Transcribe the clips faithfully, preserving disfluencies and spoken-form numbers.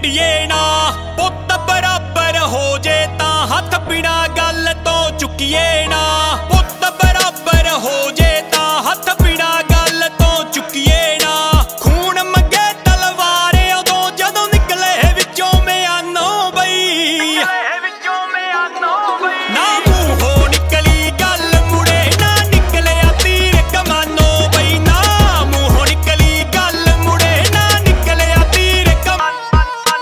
ਟੁੱਟੀਏ ना पुत बराबर हो जे तां हथ बिना गल तो चुकीए ना पुत बराबर हो जे तां हथ बिना गल तो चुकीए ना खून मंगे तलवार उदों जदों निकले विचों म्यानो बई ना मूंहों निकली गल मुड़े ना निकलिया तीर कमानो बई ना मूंहों निकली गल मुड़े ना निकलिया तीर कमानो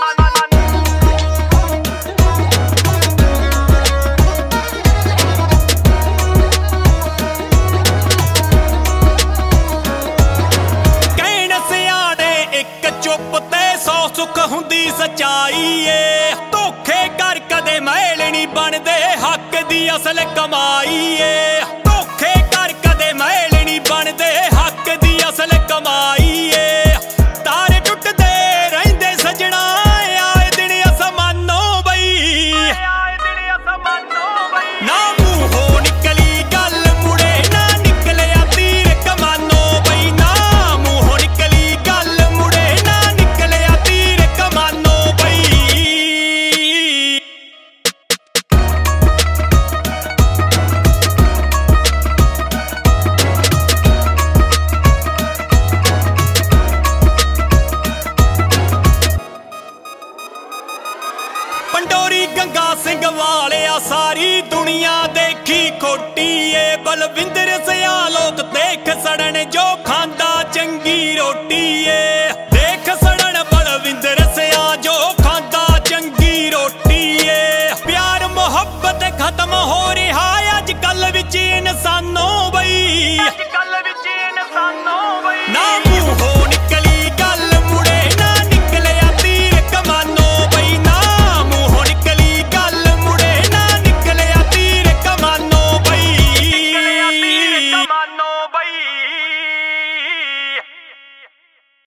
कहण सियाणे इक चुप ते सौ सुख हुंदी सच्चाई ए धोखे कर कदे मैल नहीं बनदे हक दी असल कमाई ए धोखे कर कदे मैल नहीं बनदे हक दी असल कमाई ए तारे टुटदे रहिंदे सजना आए दिन असमानो बई ना मूंहों निकली गल मुड़े ना निकलिया तीर कमानो बई ना मूंहों निकली गल मुड़े ना निकलिया तीर कमानो बई पंडोरी गंगा सिंह वालिया सारी दुनिया देखी खोटी ए बलविंदर सिया लोग देख सड़न जो खांदा चंगी रोटी ए